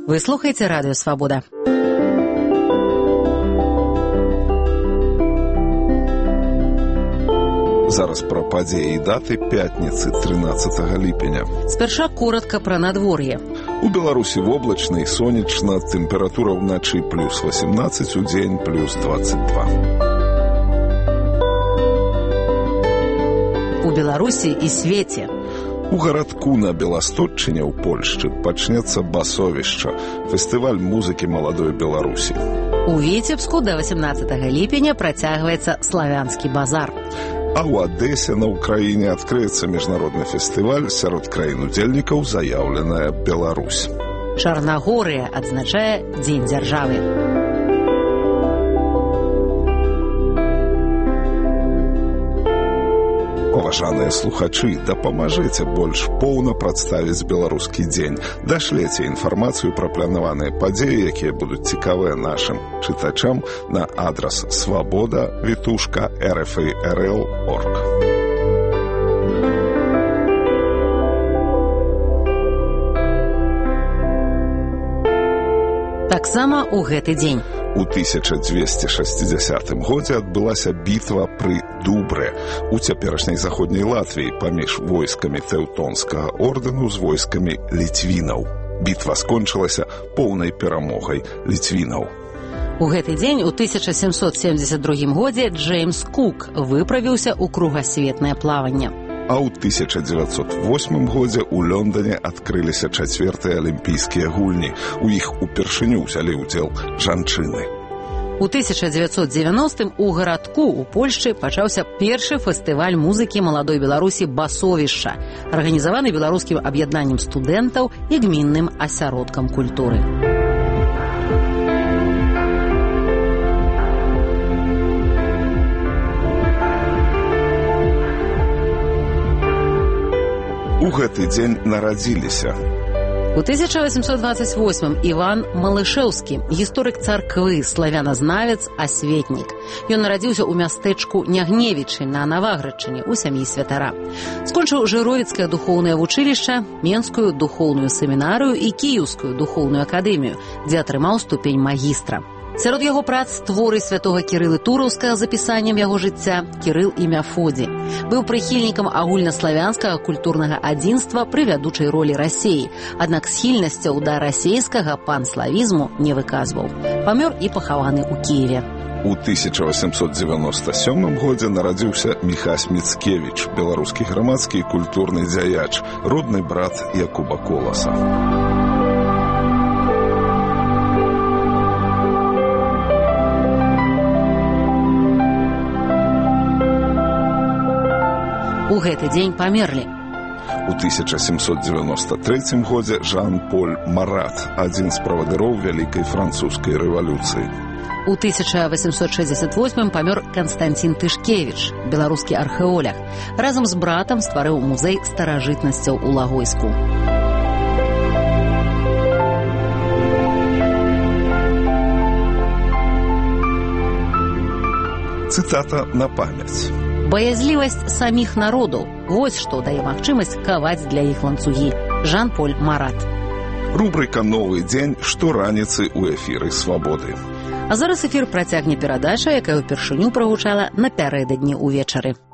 Вы слухаеце радыё Свабода. Зараз пра падзеі і даты пятніцы 13 ліпеня. Спярша коротка пра надвор'е. У Беларусі воблачна і сонечна, тэмпература ўначы плюс 18, удзень плюс 22. У Беларусі і свеце. У гарадку на Беластотчыне ў Польшчы пачнецца басовішча, фестываль музыкі маладой Беларусі. У Віцебску да 18 ліпеня працягваецца славянскі базар. А ў Адэсе на ўкраіне адкрыецца міжнародны фестываль, сярод краін-удзельнікаў заяўленая Беларусь. Чарнагорыя адзначае Дзень дзяржавы. Паважаныя слухачы, дапамажыце больш поўна прадставіць беларускі дзень. Дашлеце інфармацыю пра планаваныя падзеі, якія будуць цікавыя нашым чытачам на адрас swaboda@rfi.rl.org. Таксама ў гэты дзень. У 1260 годзе адбылася бітва пры Дубрэ у цяперашняй заходняй Латвіі паміж войскамі Тэўтонскага ордэну з войскамі ліцвінаў. Бітва скончылася поўнай перамогай ліцвінаў. У гэты дзень у 1772 годзе Джеймс Кук выправіўся ў кругасветнае плаванне. А ў 1908 годзе ў Лондоне адкрыліся 4-тыя алімпійскія гульні. У іх упершыню ўзялі ўдзел жанчыны. У 1990-м у гарадку ў Польшчы пачаўся першы фестываль музыкі маладой Беларусі «Басовішча», арганізаваны беларускім аб'яднаннем студэнтаў і гмінным асяродкам культуры. У гэты дзень нарадзіліся. У 1828-м Іван Малышэўскі, гісторык царквы, славяназнавец, асветнік. Ён нарадзіўся ў мястэчку Нягневічы на Наваградчыне ў сям'і святара. Скончыў Жыровіцкае духоўнае вучылішча, Менскую духоўную семінарыю і Кіеўскую духоўную акадэмію, дзе атрымаў ступень магістра. Сярод яго прац творы святога Кірылы Тураўскага з апісаннем яго жыцця «Кірыл і Мяфодзі». Быў прыхільнікам агульнаславянскага культурнага адзінства пры вядучай ролі Расеі, аднак схільнасцяў да расейскага панславізму не выказваў. Памёр і пахаваны ў Кіеве. У 1897 годзе нарадзіўся Міхась Міцкевіч, беларускі грамадскі і культурны дзяяч, родны брат Якуба Коласа. У гэты дзень памерлі. У 1793 годзе Жан-Поль Марат, адзін з правадыроў вялікай французскай рэвалюцыі. У 1868 памёр Канстанцін Тышкевіч, беларускі археолог. Разам з братам стварыў музей старажытнасцяў у Лагойску. Цытата на памяць. Баязлівасць саміх народаў – вось што дае магчымасць каваць для іх ланцугі. Жан-Поль Марат. Рубрыка «Новы дзень» штораніцы ў эфіры «Свабоды». А зараз эфір працягне перадача, якая ўпершыню прагучала напярэдадні ўвечары.